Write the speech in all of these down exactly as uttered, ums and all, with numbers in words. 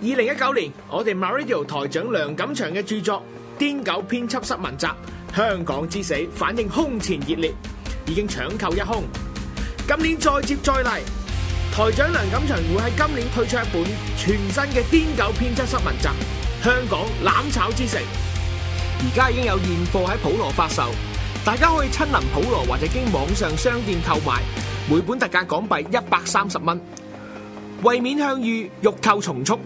二零一九年，我哋 MyRadio 台長梁錦祥嘅著作《癲狗編輯室文集：香港之死》反應空前熱烈，已經搶購一空。今年再接再厲，台長梁錦祥會喺今年推出一本全新嘅《癲狗編輯室文集：香港攬炒之城》，而家已經有現貨喺普羅發售，大家可以親臨普羅或者經網上商店購買，每本特價港幣一百三十蚊。為免向隅，欲購從速。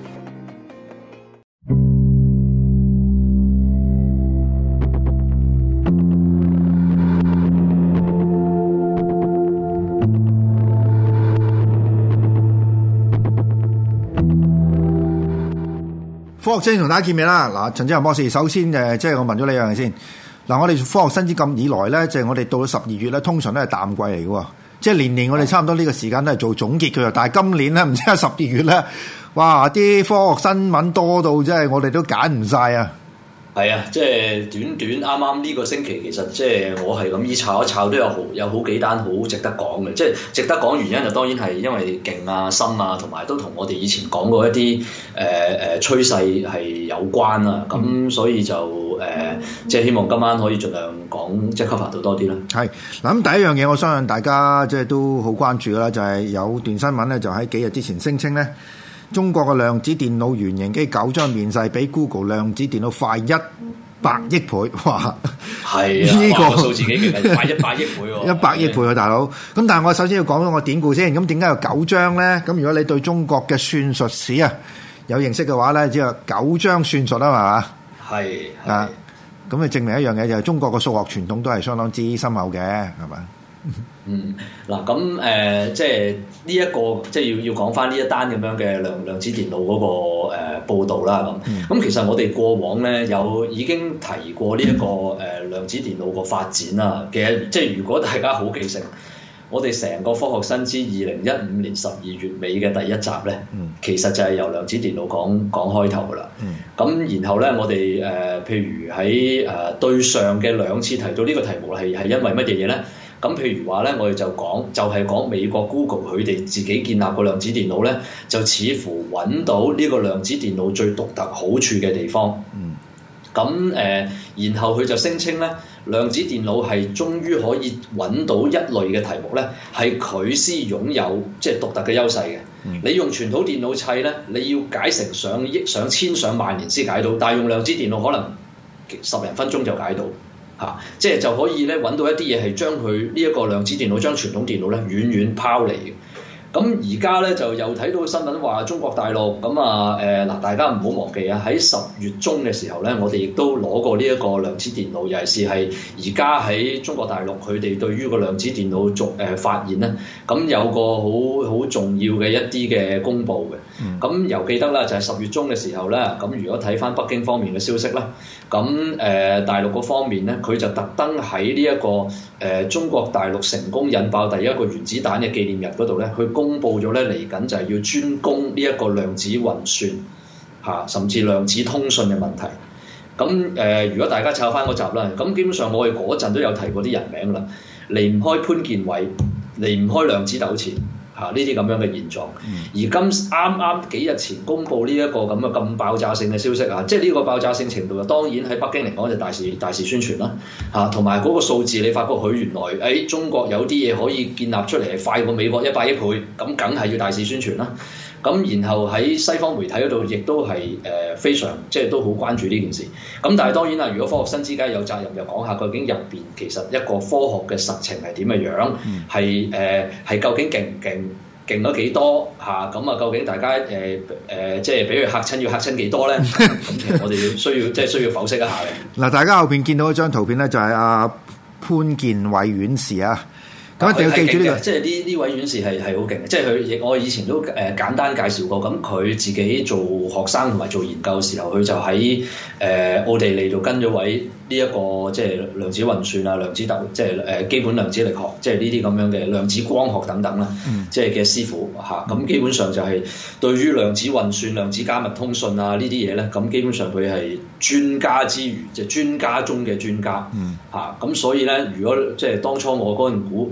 科學新知同大家見面啦！嗱，陳志宏博士，首先誒，即係我問咗你一樣嘢先。嗱，我哋科學新知咁以來咧，即係我哋到咗十二月咧，通常都係淡季嚟嘅喎。即係年年我哋差唔多呢個時間都係做總結嘅，但係今年咧，唔知係十二月咧，哇！啲科學新聞多到即係我哋都揀唔晒啊！ 係啊，即係短短啱啱呢個星期，其實即係我係咁依炒一炒都有好有好幾單好值得講嘅。即係值得講原因就當然係因為勁啊、深啊，同埋都同我哋以前講過一啲誒誒趨勢係有關啊。咁、嗯、所以就誒、呃、即係希望今晚可以盡量講即係 cover 到多啲啦。係嗱，咁第一樣嘢，我相信大家即係都好關注啦，就係、是、有段新聞咧，就喺幾日之前聲稱咧。中國嘅量子電腦原型機九張面世比 Google 量子電腦快一百億倍，哇！ 係啊，呢、這個數字幾勁，快一百億倍喎！ 一百億倍啊，大佬！咁但係我首先要講咗個典故先。咁點解有九張咧？咁如果你對中國嘅算術史啊有認識嘅話咧，只有九張算術啊嘛， 係啊，咁你證明一樣嘢就係中國嘅數學傳統都係相當之深厚嘅，係嘛？ 嗯，嗱咁誒，即係呢一個，即係要要講翻呢一單咁樣嘅量量子電腦嗰、那個誒、呃、報導啦。咁咁、嗯、其實我哋過往咧有已經提過呢、這、一個誒、呃、量子電腦個發展啦。其實即係如果大家好記性，我哋成個科學新知二零一五年十二月尾嘅第一集咧，嗯、其實就係由量子電腦講講開頭噶啦。咁、嗯、然後咧，我哋誒、呃、譬如喺誒、呃、對上嘅兩次提到呢個題目係係因為乜嘢嘢咧？咁譬如話咧，我哋就講就係、是、講美國 Google 佢哋自己建立個量子電腦咧，就似乎揾到呢個量子電腦最獨特好處嘅地方。嗯。咁誒、呃，然後佢就聲稱咧，量子電腦係終於可以揾到一類嘅題目咧，係佢先擁有即係、就是、獨特嘅優勢嘅。嗯、你用傳統電腦砌咧，你要解成上億、上千、上萬年先解到，但係用量子電腦可能十零分鐘就解到。嚇、啊！即係就可以咧揾到一啲嘢係將佢呢一個量子電腦將傳統電腦咧遠遠拋離嘅。咁而家咧就又睇到新聞話中國大陸咁啊誒嗱，大家唔好忘記啊！喺十月中嘅時候咧，我哋亦都攞過呢一個量子電腦，尤其是係而家喺中國大陸佢哋對於個量子電腦續誒發現咧，咁有個好好重要嘅一啲嘅公佈嘅。咁又、嗯、記得啦，就係、是、十月中嘅時候咧，咁如果睇返北京方面嘅消息啦，咁誒、呃、大陸嗰方面咧，佢就特登喺呢一個誒、呃、中國大陸成功引爆第一個原子彈嘅紀念日嗰度咧，去公佈咗咧嚟緊就係要專攻呢一個量子運算嚇、啊，甚至量子通訊嘅問題。咁誒、呃，如果大家抄翻嗰集啦，咁基本上我哋嗰陣都有提過啲人名啦，離唔開潘建偉，離唔開量子糾纏。嚇，呢啲咁樣嘅現狀，而今啱啱幾日前公布呢一個咁嘅咁爆炸性嘅消息啊，即係呢個爆炸性程度啊，當然喺北京嚟講就大肆大肆宣傳啦，嚇，同埋嗰個數字你發覺佢原來誒、哎、中國有啲嘢可以建立出嚟係快過美國一百億倍，咁梗係要大肆宣傳啦。咁然後喺西方媒體嗰度亦都係誒、呃、非常即係都好關注呢件事。咁但係當然啦，如果科學新知梗係有責任又講下究竟入邊其實一個科學嘅實情係點嘅樣，係誒係究竟勁唔勁，勁咗幾多嚇？咁啊究竟大家誒誒、呃呃、即係俾佢嚇親要嚇親幾多咧？咁其實我哋要需要即係需要剖析一下嘅。 嗱，大家後邊見到一張圖片咧，就係阿潘建偉院士啊。咁一定要記住呢、這個， 即係呢呢位院士係係好勁嘅，即係佢我以前都誒、呃、簡單介紹過。咁佢自己做學生同埋做研究嘅時候，佢就喺誒、呃、奧地利度跟咗位呢一個即係量子運算啊、量子特即係誒基本量子力學，即係呢啲咁樣嘅量子光學等等啦，嗯、即係嘅師傅嚇。咁、啊、基本上就係對於量子運算、量子加密通訊啊呢啲嘢咧，咁基本上佢係專家之餘，即係專家中嘅專家嚇。咁、嗯啊、所以咧，如果即係當初我嗰陣估。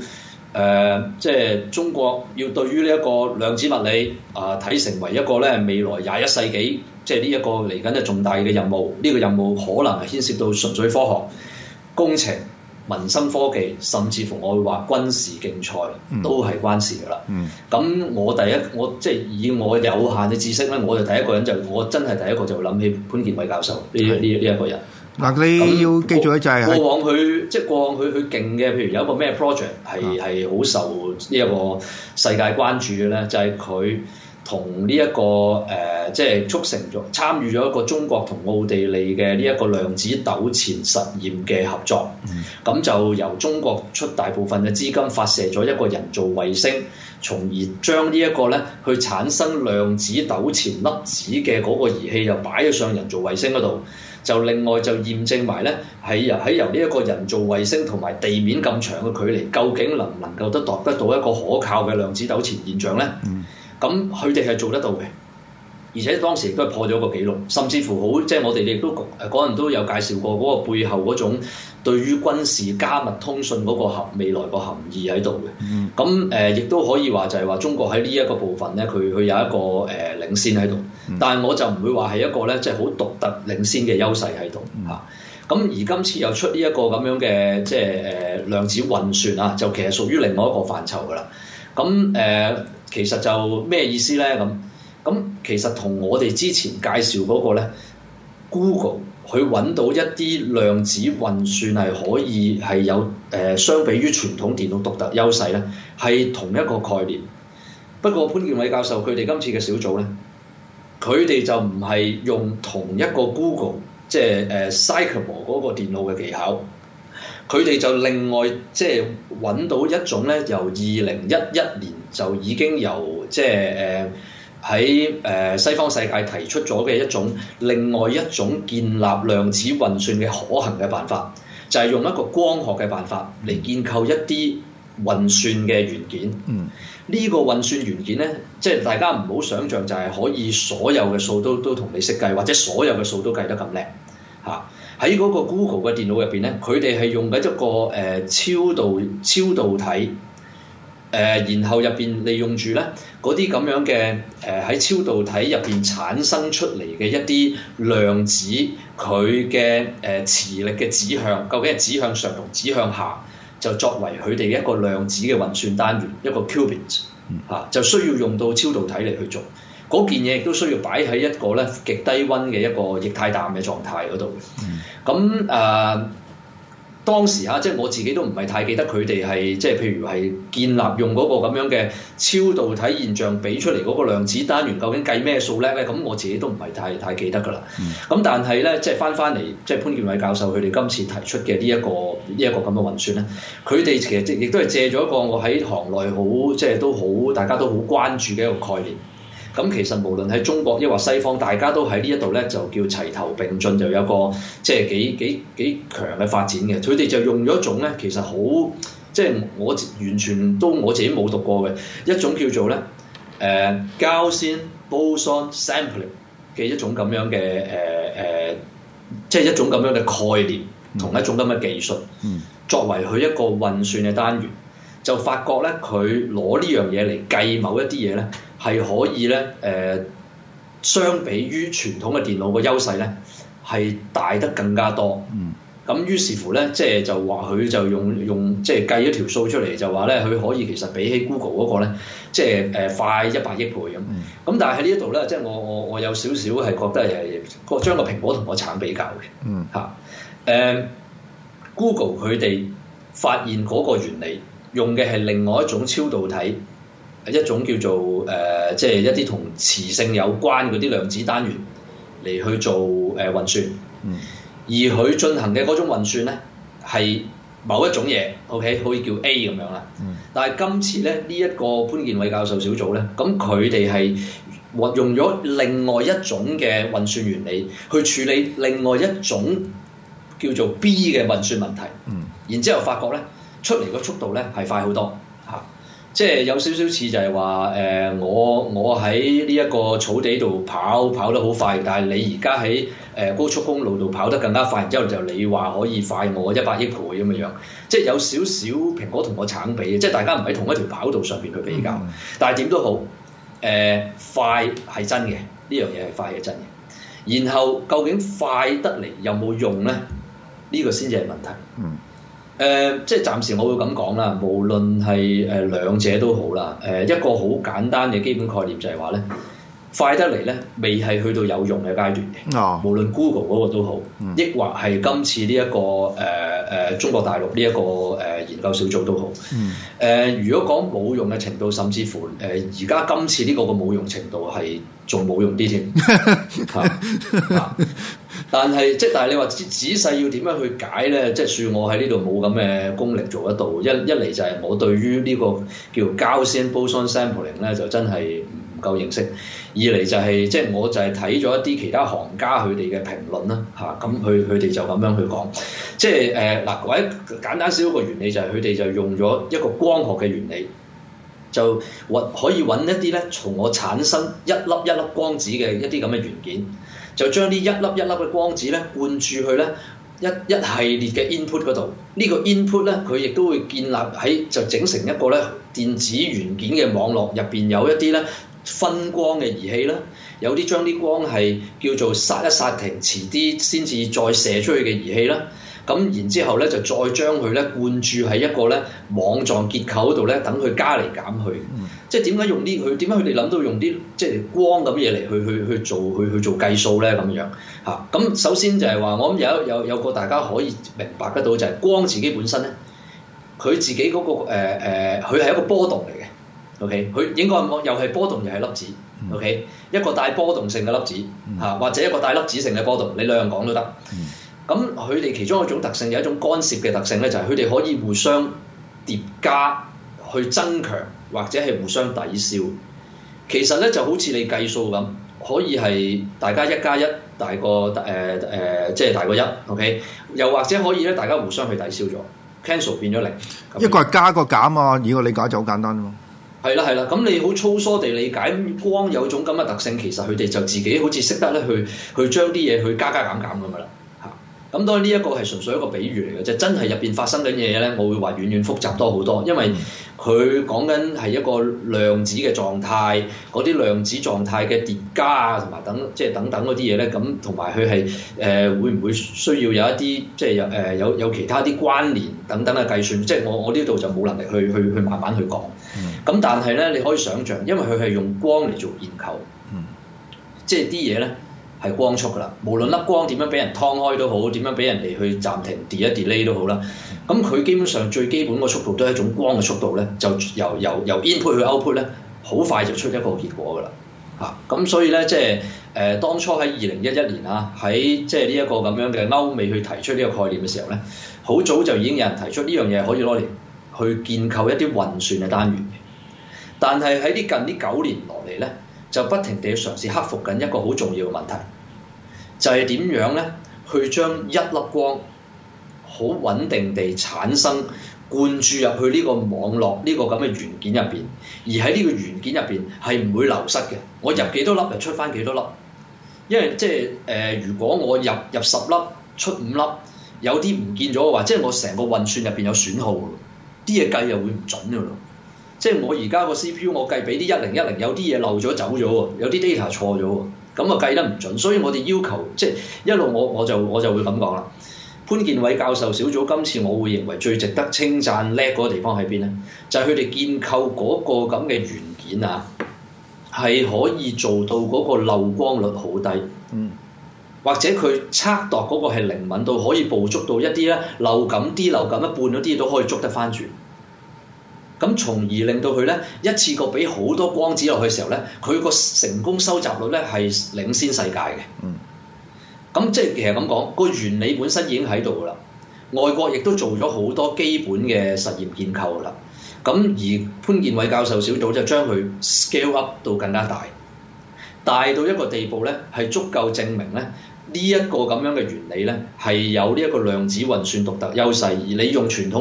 誒即係中國要對於呢一個量子物理啊睇、呃、成為一個咧未來廿一世紀即係呢一個嚟緊嘅重大嘅任務，呢、這個任務可能係牽涉到純粹科學、工程、民生科技，甚至乎我會話軍事競賽都係關事㗎啦。咁、嗯、我第一我即係以我有限嘅知識咧，我就第一個人就我真係第一個就會諗起潘建偉教授呢呢呢一個人。嗱， 你要記住嘅就係、是、 過往佢即係過往佢佢勁嘅，譬如有一個咩 project 係係好受呢一個世界關注嘅咧，就係佢同呢一個誒、呃、即係促成咗參與咗一個中國同奧地利嘅呢一個量子糾纏實驗嘅合作。咁、嗯、就由中國出大部分嘅資金發射咗一個人造衛星，從而將呢一個咧去產生量子糾纏粒子嘅嗰個儀器又擺咗上人造衛星嗰度。就另外就驗證埋咧，喺由喺由呢一個人造衛星同埋地面咁長嘅距離，究竟能唔能夠得度得到一個可靠嘅量子糾纏現象咧？咁佢哋係做得到嘅，而且當時亦都係破咗個紀錄，甚至乎好即係我哋亦都誒嗰陣都有介紹過嗰個背後嗰種對於軍事加密通訊嗰個含未來個含義喺度嘅。咁誒亦都可以話就係話中國喺呢一個部分咧，佢佢有一個誒、呃、領先喺度。但係我就唔會話係一個咧，即係好獨特領先嘅優勢喺度嚇。咁、嗯、而今次又出呢一個咁樣嘅即係誒量子運算啊，就其實屬於另外一個範疇㗎啦。咁誒、呃、其實就咩意思咧？咁咁其實同我哋之前介紹嗰個咧 ，Google 佢揾到一啲量子運算係可以係有誒、呃、相比於傳統電腦獨特優勢咧，係同一個概念。不過潘建偉教授佢哋今次嘅小組咧。佢哋就唔係用同一個 Google 即係誒 Sycamore 嗰個電腦嘅技巧，佢哋就另外即係揾到一種咧，由二零一一年就已經由即係誒喺誒西方世界提出咗嘅一種另外一種建立量子運算嘅可行嘅辦法，就係、是、用一個光學嘅辦法嚟建構一啲運算嘅元件。嗯。呢個運算元件咧，即係大家唔好想像就係可以所有嘅數都都同你識計，或者所有嘅數都計得咁叻嚇。喺嗰個 Google 嘅電腦入邊咧，佢哋係用緊一個誒、呃、超導超導體誒、呃，然後入邊利用住咧嗰啲咁樣嘅誒喺超導體入邊產生出嚟嘅一啲量子，佢嘅誒磁力嘅指向究竟係指向上同指向下？就作為佢哋一個量子嘅運算單元，一個 qubit 嚇、啊，就需要用到超導體嚟去做嗰件嘢，亦都需要擺喺一個咧極低溫嘅一個液態氮嘅狀態嗰度。咁誒、呃、當時嚇，即係我自己都唔係太記得佢哋係即係譬如係建立用嗰個咁樣嘅超導體現象俾出嚟嗰個量子單元，究竟計咩數叻咧？咁我自己都唔係太太記得㗎啦。咁、嗯、但係咧，即係翻翻嚟，即係潘建偉教授佢哋今次提出嘅呢一個呢一個咁嘅運算咧，佢哋其實亦都係借咗一個我喺行內好即係都好大家都好關注嘅一個概念。咁其實無論喺中國抑或西方，大家都喺呢一度咧就叫齊頭並進，就有個即係幾幾幾強嘅發展嘅。佢哋就用咗一種咧，其實好即係我完全都我自己冇讀過嘅一種叫做咧誒 Gaussian boson sampling 嘅一種咁樣嘅誒誒，即係一種咁樣嘅概念同一種咁嘅技術，嗯、作為佢一個運算嘅單元，就發覺咧佢攞呢樣嘢嚟計某一啲嘢咧。係可以咧，誒、呃，相比於傳統嘅電腦個優勢咧，係大得更加多。嗯。咁於是乎咧，即係就話佢就用用即係計一條數出嚟，就話咧佢可以其實比起 Google 嗰個咧，即係誒快一百億倍咁。嗯。咁但係喺呢一度咧，即係我我我有少少係覺得係個將個蘋果同個橙比較嘅。嗯。嚇、啊，誒、呃、Google 佢哋發現嗰個原理，用嘅係另外一種超導體。一種叫做誒、呃，即係一啲同磁性有關嗰啲量子單元嚟去做誒、呃、運算，嗯、而佢進行嘅嗰種運算咧係某一種嘢 ，OK 可以叫 A 咁樣啦。嗯、但係今次咧呢一、這個潘建偉教授小組咧，咁佢哋係運用咗另外一種嘅運算原理去處理另外一種叫做 B 嘅運算問題，嗯、然之後發覺咧出嚟個速度咧係快好多嚇。 即係有少少似就係話誒，我我喺呢一個草地度跑跑得好快，但係你而家喺誒高速公路度跑得更加快，然之後就你話可以快我一百億倍咁嘅樣，即係有少少蘋果同個橙比，即係大家唔喺同一條跑道上邊去比較，嗯、但係點都好，誒、呃、快係真嘅，呢樣嘢係快係真嘅，然後究竟快得嚟有冇用咧？呢、呢個先至係問題。嗯。誒、呃，即係暫時我會咁講啦，無論係誒兩者都好啦。誒、呃，一個好簡單嘅基本概念就係話咧，快得嚟咧，未係去到有用嘅階段嘅。哦，無論 Google 嗰個都好，嗯、抑或係今次呢、這、一個誒誒、呃、中國大陸呢一個誒、呃、研究小組都好。嗯。誒、呃，如果講冇用嘅程度，甚至乎誒而家今次呢個嘅冇用程度係仲冇用啲添。但係即係，但係你話仔仔細要點樣去解咧？即係算我喺呢度冇咁嘅功力做得到。一一嚟就係我對於呢個叫 Gaussian boson sampling 咧，就真係唔夠認識。二嚟就係、是、即係我就係睇咗一啲其他行家佢哋嘅評論啦，嚇咁佢佢哋就咁樣去講。即係誒嗱，或者簡單少少個原理就係佢哋就用咗一個光學嘅原理，就揾可以揾一啲咧，從我產生一粒一粒光子嘅一啲咁嘅元件。就將呢一粒一粒嘅光子咧灌注去咧一一系列嘅 input 嗰度，呢、這個 input 咧佢亦都會建立喺就整成一個咧電子元件嘅網絡，入邊有一啲咧分光嘅儀器啦，有啲將啲光係叫做剎一剎停，遲啲先至再射出去嘅儀器啦。咁然之後咧就再將佢咧灌注喺一個咧網狀結構嗰度咧，等佢加嚟減去。嗯、即係點解用呢？佢點解佢哋諗到用啲即係光咁嘢嚟去去去做去去做計數咧咁樣嚇？咁、啊、首先就係話，我諗有有有個大家可以明白得到就係光自己本身咧，佢自己嗰、那個誒誒，佢、呃、係、呃、一個波動嚟嘅。OK，佢應該講又係波動又係粒子。OK，、嗯、一個帶波動性嘅粒子嚇、啊，或者一個帶粒子性嘅波動，你兩樣講都得。嗯咁佢哋其中一種特性有一種干涉嘅特性咧，就係佢哋可以互相疊加去增強，或者係互相抵消。其實咧就好似你計數咁，可以係大家一加一大過誒誒，即、呃、係、呃就是、大過一 ，OK？又或者可以咧，大家互相去抵消咗 ，cancel 變咗零。 一個係加個減啊，以我理解就好簡單咯。 係啦係啦，咁你好粗疏地理解光有種咁嘅特性，其實佢哋就自己好似識得咧去去將啲嘢去加加減減咁噶啦。咁當然呢一個係純粹一個比喻嚟嘅啫，真係入邊發生緊嘅嘢咧，我會話遠遠複雜多好多，因為佢講緊係一個量子嘅狀態，嗰啲量子狀態嘅疊加啊，同埋等即係等等嗰啲嘢咧，咁同埋佢係誒會唔會需要有一啲即係有誒有有其他啲關聯等等嘅計算，即係我我呢度就冇能力去去去慢慢去講。咁、嗯、但係咧，你可以想像，因為佢係用光嚟做研究，嗯、即係啲嘢咧。係光速㗎啦，無論粒光點樣俾人劏開都好，點樣俾人哋去暫停 delay delay 都好啦。咁佢基本上最基本個速度都係一種光嘅速度咧，就由由由 input 去 output 咧，好快就出一個結果㗎啦。嚇、啊，咁所以咧即係誒、呃、當初喺二零一一年啊，喺即係呢一個咁樣嘅歐美去提出呢個概念嘅時候咧，好早就已經有人提出呢樣嘢可以攞嚟去建構一啲運算嘅單元嘅。但係喺啲近呢九年落嚟咧，就不停地嘗試克服緊一個好重要嘅問題，就係、是、點樣咧？去將一粒光好穩定地產生，灌注入去呢個網絡呢、這個咁嘅元件入邊，而喺呢個元件入邊係唔會流失嘅。我入幾多粒就出翻幾多粒，因為即係誒，如果我入入十粒出五粒，有啲唔見咗嘅話，即係我成個運算入邊有損耗，啲嘢計又會唔準㗎咯。即係我而家個 C P U 我計俾啲一零一零，有啲嘢漏咗走咗喎，有啲 data 錯咗喎，咁啊計得唔準，所以我哋要求即係一路我我就我就會咁講啦。潘建偉教授小組今次我會認為最值得稱讚叻嗰個地方喺邊咧？就係佢哋建構嗰個咁嘅元件啊，係可以做到嗰個漏光率好低，嗯，或者佢測度嗰個係靈敏到可以捕捉到一啲咧漏感啲、漏感一半嗰啲嘢都可以捉得翻住。咁從而令到佢咧一次過俾好多光子落去嘅時候咧，佢個成功收集率咧係領先世界嘅。嗯。咁即係其實咁講，個原理本身已經喺度噶啦。外國亦都做咗好多基本嘅實驗建構噶啦。咁而潘建偉教授小組就將佢 scale up 到更加大，大到一個地步咧係足夠證明咧呢一個咁樣嘅原理咧係有呢一個量子運算獨特優勢，而你用傳統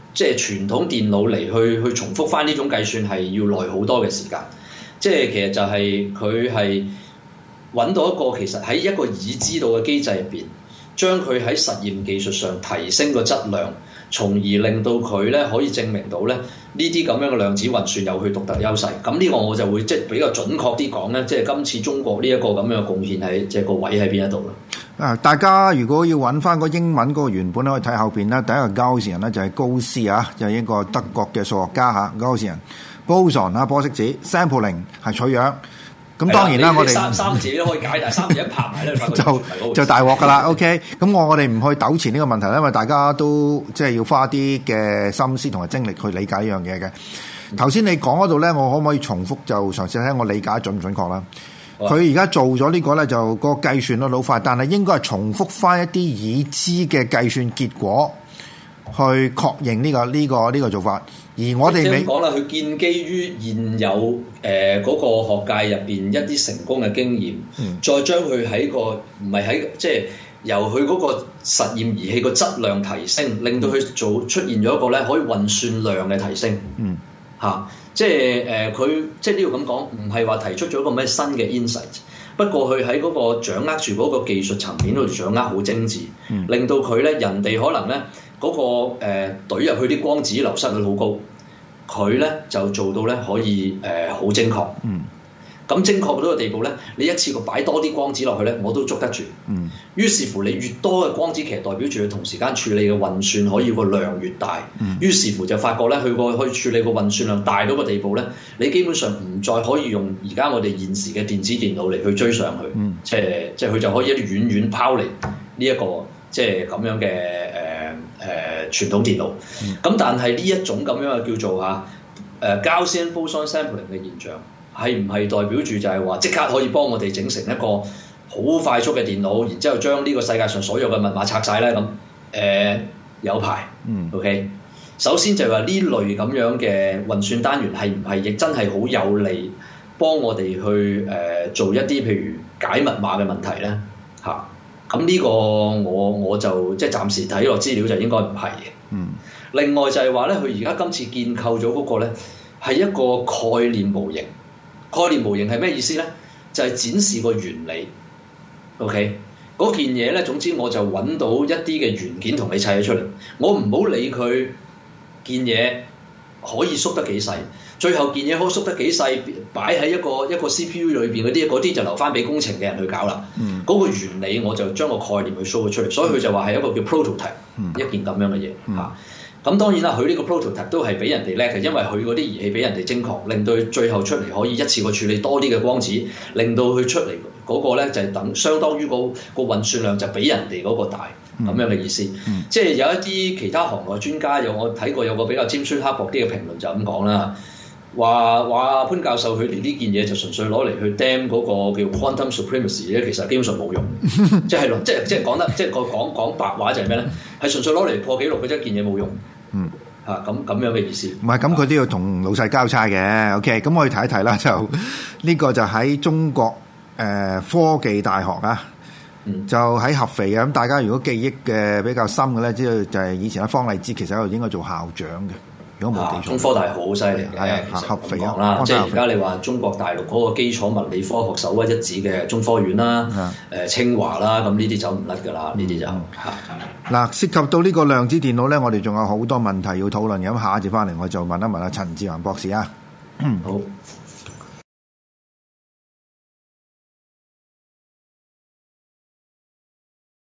即係傳統電腦嚟去去重複翻呢種計算係要耐好多嘅時間。即係其實就係佢係揾到一個其實喺一個已知道嘅機制入邊，將佢喺實驗技術上提升個質量，從而令到佢咧可以證明到咧呢啲咁樣嘅量子運算有佢獨特優勢。咁呢個我就會即係比較準確啲講咧，即係今次中國呢一個咁樣嘅貢獻喺即係個位喺邊一度咯。 啊！大家如果要揾翻個英文嗰個原本咧，可以睇後邊啦。第一個高士人咧就係高斯啊，就係一個德國嘅數學家嚇。高士人 boson 啊，波色子 sampling 係取樣。咁當然啦，我哋三三字都可以解，但係三字一拍埋咧， 就就大鑊噶啦。OK，咁我我哋唔去糾纏呢個問題，因為大家都即係要花啲嘅心思同埋精力去理解呢樣嘢嘅。頭先你講嗰度咧，我可唔可以重複就嘗試睇我理解準唔準確啦？佢而家做咗呢個咧，就個計算率好快，但係應該係重複翻一啲已知嘅計算結果去確認呢個呢個呢個做法。而我哋未講啦，佢建基於現有誒嗰、呃那個學界入邊一啲成功嘅經驗，嗯、再將佢喺個唔係喺即係由佢嗰個實驗儀器個質量提升，令到佢做出現咗一個咧可以運算量嘅提升。嗯，嚇、啊，即係誒佢即係呢度咁講，唔係話提出咗一個咩新嘅 insight， 不過佢喺嗰個掌握住嗰個技術層面度掌握好精緻，嗯、令到佢咧人哋可能咧嗰、那個誒懟入去啲光子流失率好高。佢咧就做到咧可以誒好、呃、精確，嗯，咁精確到個地步咧，你一次過擺多啲光子落去咧，我都捉得住，嗯，於是乎你越多嘅光子，其實代表住佢同時間處理嘅運算可以個量越大，嗯，於是乎就發覺咧，佢個可以處理個運算量大到個地步咧，你基本上唔再可以用而家我哋現時嘅電子電腦嚟去追上去，嗯，即係即係佢就可以一啲遠遠拋離呢一個即係咁樣嘅誒。呃誒、呃、傳統電腦，咁、嗯、但係呢一種咁樣嘅叫做嚇誒 Gaussian boson sampling 嘅現象，係唔係代表住就係話即刻可以幫我哋整成一個好快速嘅電腦，然之後將呢個世界上所有嘅密碼拆晒咧？咁誒、呃、有排，嗯 OK。首先就係話呢類咁樣嘅運算單元係唔係亦真係好有利幫我哋去誒、呃、做一啲譬如解密碼嘅問題咧嚇？啊咁呢個我我就即係暫時睇落資料就應該唔係嘅。嗯。另外就係話咧，佢而家今次建構咗嗰個咧係一個概念模型。概念模型係咩意思咧？就係、是、展示個原理。OK。嗰件嘢咧，總之我就揾到一啲嘅元件同你砌咗出嚟。我唔好理佢件嘢可以縮得幾細。最後件嘢可以縮得幾細，擺喺一個一個 C P U 裏邊嗰啲，嗰啲就留翻俾工程嘅人去搞啦。嗰、嗯、個原理我就將個概念去 show 咗出嚟，所以佢就話係一個叫 prototype、嗯、一件咁樣嘅嘢嚇。咁、嗯啊、當然啦，佢呢個 prototype 都係比人哋叻嘅，因為佢嗰啲儀器比人哋精確，令到佢最後出嚟可以一次過處理多啲嘅光子，令到佢出嚟嗰個咧就係、是、等相當於個個運算量就比人哋嗰個大咁、嗯、樣嘅意思。嗯、即係有一啲其他行內專家有我睇過有個比較尖酸刻薄啲嘅評論就咁講啦。話話潘教授佢哋呢件嘢就純粹攞嚟去 damn 嗰個叫 quantum supremacy 咧，其實基本上冇用，即係咯，即係即係講得即係個講講白話就係咩咧？係純粹攞嚟破紀錄嘅啫，件嘢冇用。嗯，嚇咁咁樣嘅意思。唔係咁，佢都要同老細交差嘅。OK，咁我哋睇一睇啦，就呢個就喺中國誒、呃、科技大學啊，嗯、就喺合肥嘅。咁大家如果記憶嘅比較深嘅咧，即係就係以前阿方勵之其實喺度應該做校長嘅。如果冇記錯，中科大好犀利嘅，係啊，合肥啊啦，即係而家你話中國大陸嗰個基礎物理科學首屈一指嘅中科院啦，誒、啊呃、清華啦，咁呢啲走唔甩㗎啦，呢啲就嚇。嗱、嗯，涉及到呢個量子電腦咧，我哋仲有好多問題要討論，咁下一節翻嚟我就問一問阿陳志宏博士啊。好。